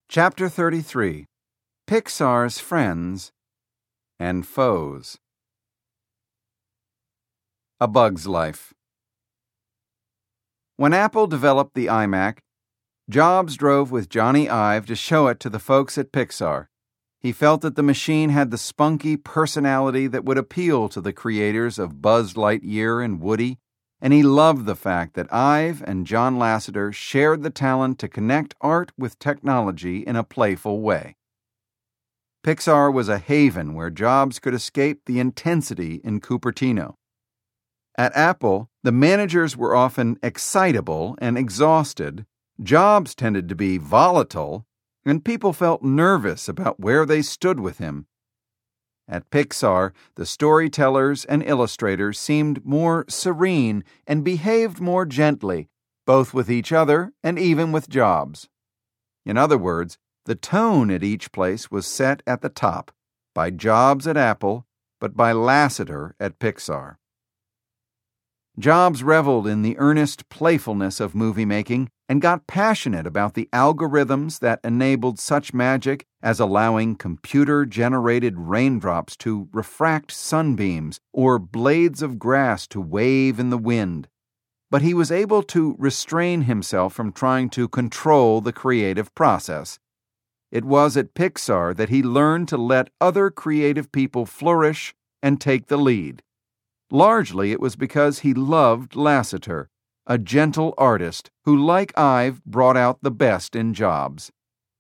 Chapter 33 Pixar's Friends and Foes. A Bug's Life. When Apple developed the iMac, Jobs drove with Johnny Ive to show it to the folks at Pixar. He felt that the machine had the spunky personality that would appeal to the creators of Buzz Lightyear and Woody, and he loved the fact that Ive and John Lasseter shared the talent to connect art with technology in a playful way. Pixar was a haven where Jobs could escape the intensity in Cupertino. At Apple, the managers were often excitable and exhausted, Jobs tended to be volatile, and people felt nervous about where they stood with him. At Pixar, the storytellers and illustrators seemed more serene and behaved more gently, both with each other and even with Jobs. In other words, the tone at each place was set at the top, by Jobs at Apple, but by Lasseter at Pixar. Jobs reveled in the earnest playfulness of movie-making and got passionate about the algorithms that enabled such magic as allowing computer-generated raindrops to refract sunbeams or blades of grass to wave in the wind. But he was able to restrain himself from trying to control the creative process. It was at Pixar that he learned to let other creative people flourish and take the lead. Largely, it was because he loved Lasseter, a gentle artist who, like Ive, brought out the best in Jobs.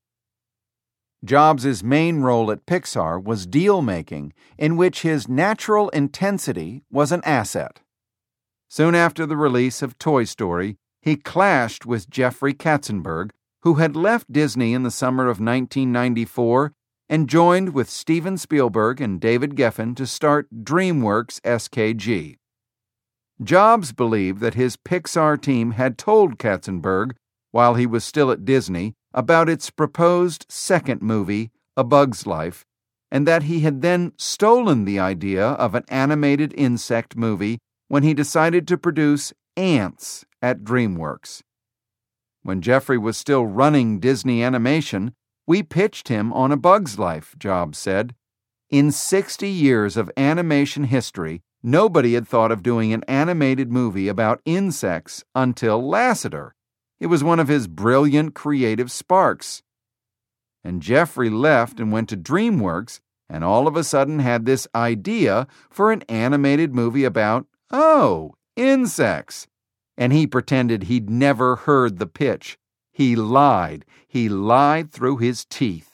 Jobs' main role at Pixar was deal-making, in which his natural intensity was an asset. Soon after the release of Toy Story, he clashed with Jeffrey Katzenberg, who had left Disney in the summer of 1994 and joined with Steven Spielberg and David Geffen to start DreamWorks SKG. Jobs believed that his Pixar team had told Katzenberg, while he was still at Disney, about its proposed second movie, A Bug's Life, and that he had then stolen the idea of an animated insect movie when he decided to produce Ants at DreamWorks. When Jeffrey was still running Disney Animation, we pitched him on A Bug's Life, Jobs said. In 60 years of animation history, nobody had thought of doing an animated movie about insects until Lasseter. It was one of his brilliant creative sparks. And Jeffrey left and went to DreamWorks and all of a sudden had this idea for an animated movie about, insects. And he pretended he'd never heard the pitch. He lied. He lied through his teeth.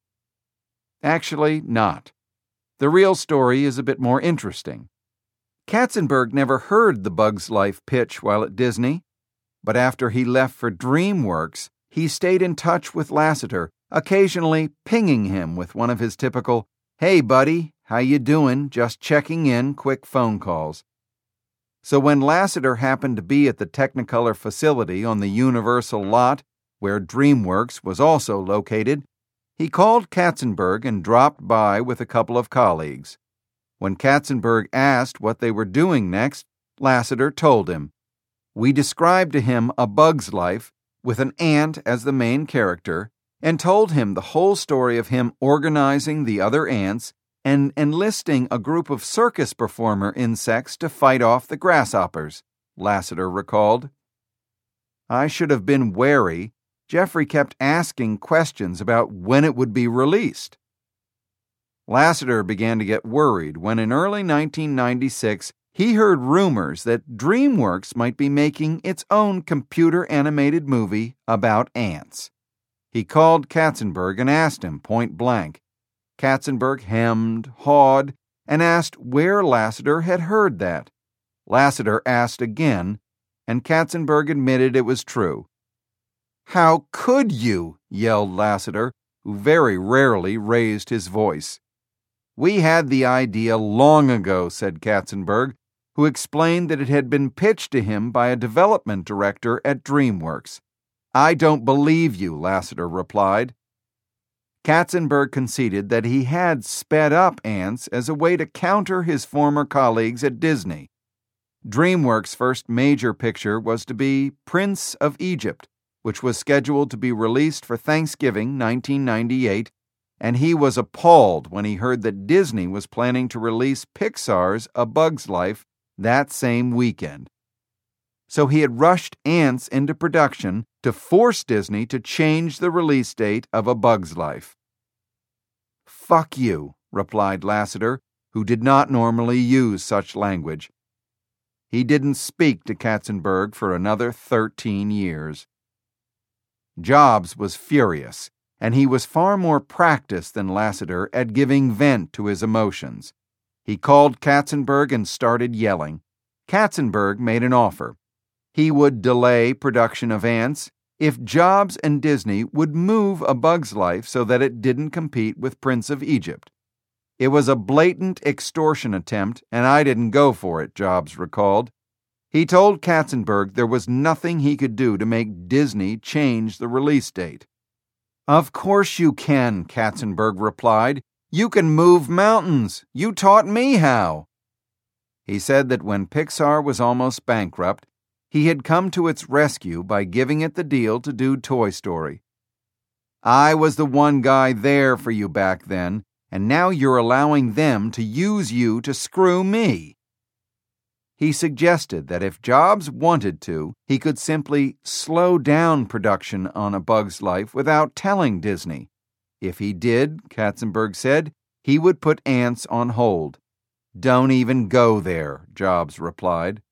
Actually, not. The real story is a bit more interesting. Katzenberg never heard the Bug's Life pitch while at Disney, but after he left for DreamWorks, he stayed in touch with Lasseter, occasionally pinging him with one of his typical, "Hey buddy, how you doing? Just checking in," quick phone calls. So when Lasseter happened to be at the Technicolor facility on the Universal lot, where DreamWorks was also located, he called Katzenberg and dropped by with a couple of colleagues. When Katzenberg asked what they were doing next, Lasseter told him. We described to him A Bug's Life, with an ant as the main character, and told him the whole story of him organizing the other ants and enlisting a group of circus performer insects to fight off the grasshoppers, Lasseter recalled. I should have been wary. Jeffrey kept asking questions about when it would be released. Lasseter began to get worried when in early 1996 he heard rumors that DreamWorks might be making its own computer-animated movie about ants. He called Katzenberg and asked him point blank. Katzenberg hemmed, hawed, and asked where Lasseter had heard that. Lasseter asked again, and Katzenberg admitted it was true. "How could you?" yelled Lasseter, who very rarely raised his voice. "We had the idea long ago," said Katzenberg, who explained that it had been pitched to him by a development director at DreamWorks. "I don't believe you," Lasseter replied. Katzenberg conceded that he had sped up Ants as a way to counter his former colleagues at Disney. DreamWorks' first major picture was to be Prince of Egypt, which was scheduled to be released for Thanksgiving 1998, and he was appalled when he heard that Disney was planning to release Pixar's A Bug's Life that same weekend. So he had rushed Ants into production to force Disney to change the release date of A Bug's Life. "Fuck you," replied Lasseter, who did not normally use such language. He didn't speak to Katzenberg for another 13 years. Jobs was furious, and he was far more practiced than Lasseter at giving vent to his emotions. He called Katzenberg and started yelling. Katzenberg made an offer. He would delay production of Ants if Jobs and Disney would move A Bug's Life so that it didn't compete with Prince of Egypt. "It was a blatant extortion attempt, and I didn't go for it," Jobs recalled. He told Katzenberg there was nothing he could do to make Disney change the release date. "Of course you can," Katzenberg replied. "You can move mountains. You taught me how." He said that when Pixar was almost bankrupt, he had come to its rescue by giving it the deal to do Toy Story. "I was the one guy there for you back then, and now you're allowing them to use you to screw me." He suggested that if Jobs wanted to, he could simply slow down production on A Bug's Life without telling Disney. If he did, Katzenberg said, he would put Ants on hold. "Don't even go there," Jobs replied.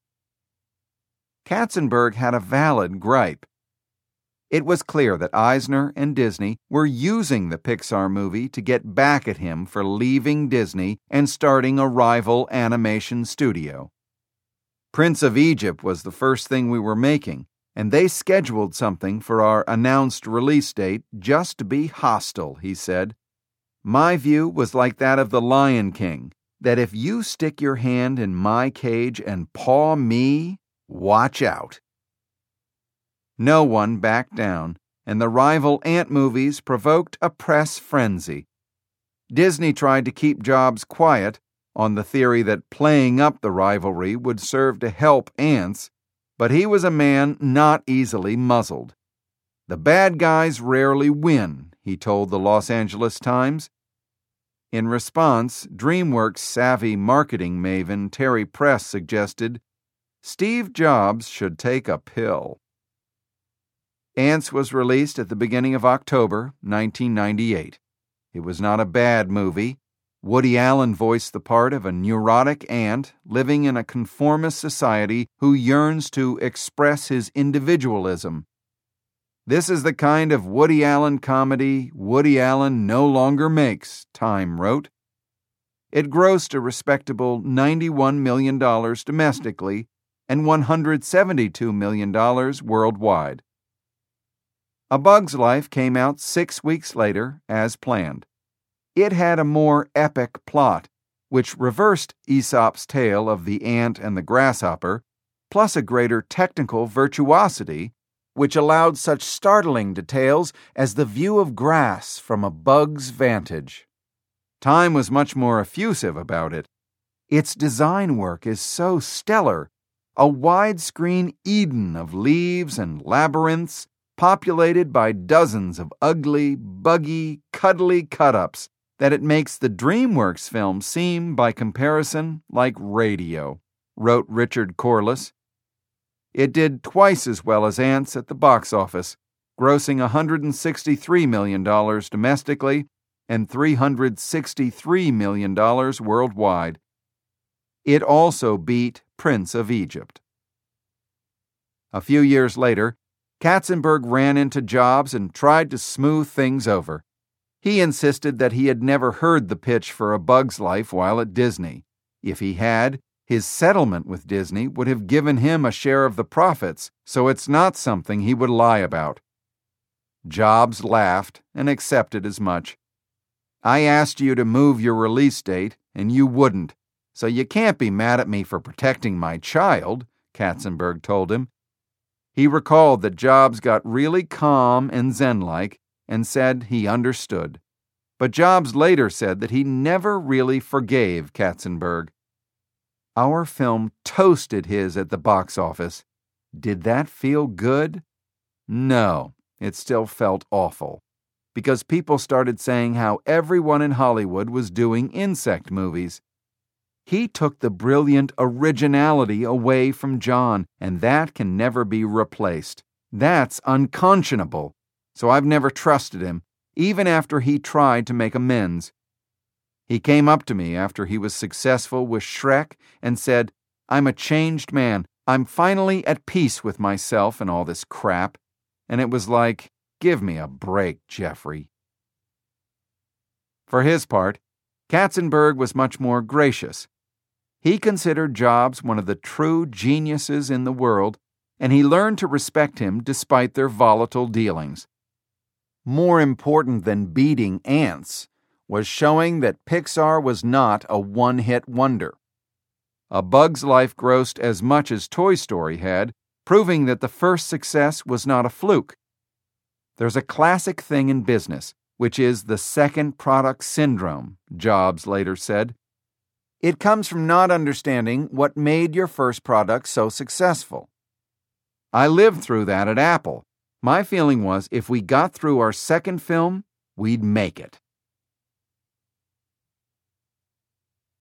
Katzenberg had a valid gripe. It was clear that Eisner and Disney were using the Pixar movie to get back at him for leaving Disney and starting a rival animation studio. Prince of Egypt was the first thing we were making, and they scheduled something for our announced release date just to be hostile, he said. "My view was like that of the Lion King, that if you stick your hand in my cage and paw me, watch out." No one backed down, and the rival Ant movies provoked a press frenzy. Disney tried to keep Jobs quiet on the theory that playing up the rivalry would serve to help Ants, but he was a man not easily muzzled. "The bad guys rarely win," he told the Los Angeles Times. In response, DreamWorks savvy marketing maven Terry Press suggested, "Steve Jobs should take a pill." Ants was released at the beginning of October 1998. It was not a bad movie. Woody Allen voiced the part of a neurotic ant living in a conformist society who yearns to express his individualism. "This is the kind of Woody Allen comedy Woody Allen no longer makes," Time wrote. It grossed a respectable $91 million domestically and $172 million worldwide. A Bug's Life came out 6 weeks later, as planned. It had a more epic plot, which reversed Aesop's tale of the ant and the grasshopper, plus a greater technical virtuosity, which allowed such startling details as the view of grass from a bug's vantage. Time was much more effusive about it. "Its design work is so stellar, a widescreen Eden of leaves and labyrinths, populated by dozens of ugly, buggy, cuddly cut-ups, that it makes the DreamWorks film seem, by comparison, like radio," wrote Richard Corliss. It did twice as well as Ants at the box office, grossing $163 million domestically and $363 million worldwide. It also beat Prince of Egypt. A few years later, Katzenberg ran into Jobs and tried to smooth things over. He insisted that he had never heard the pitch for A Bug's Life while at Disney. If he had, his settlement with Disney would have given him a share of the profits, so it's not something he would lie about. Jobs laughed and accepted as much. "I asked you to move your release date, and you wouldn't, so you can't be mad at me for protecting my child," Katzenberg told him. He recalled that Jobs got really calm and zen-like and said he understood. But Jobs later said that he never really forgave Katzenberg. "Our film toasted his at the box office. Did that feel good? No, it still felt awful, because people started saying how everyone in Hollywood was doing insect movies. He took the brilliant originality away from John, and that can never be replaced. That's unconscionable, so I've never trusted him, even after he tried to make amends. He came up to me after he was successful with Shrek and said, "I'm a changed man. I'm finally at peace with myself and all this crap." And it was like, give me a break, Jeffrey. For his part, Katzenberg was much more gracious. He considered Jobs one of the true geniuses in the world, and he learned to respect him despite their volatile dealings. More important than beating ants was showing that Pixar was not a one-hit wonder. A Bug's Life grossed as much as Toy Story had, proving that the first success was not a fluke. There's a classic thing in business, which is the second product syndrome, Jobs later said. It comes from not understanding what made your first product so successful. I lived through that at Apple. My feeling was if we got through our second film, we'd make it.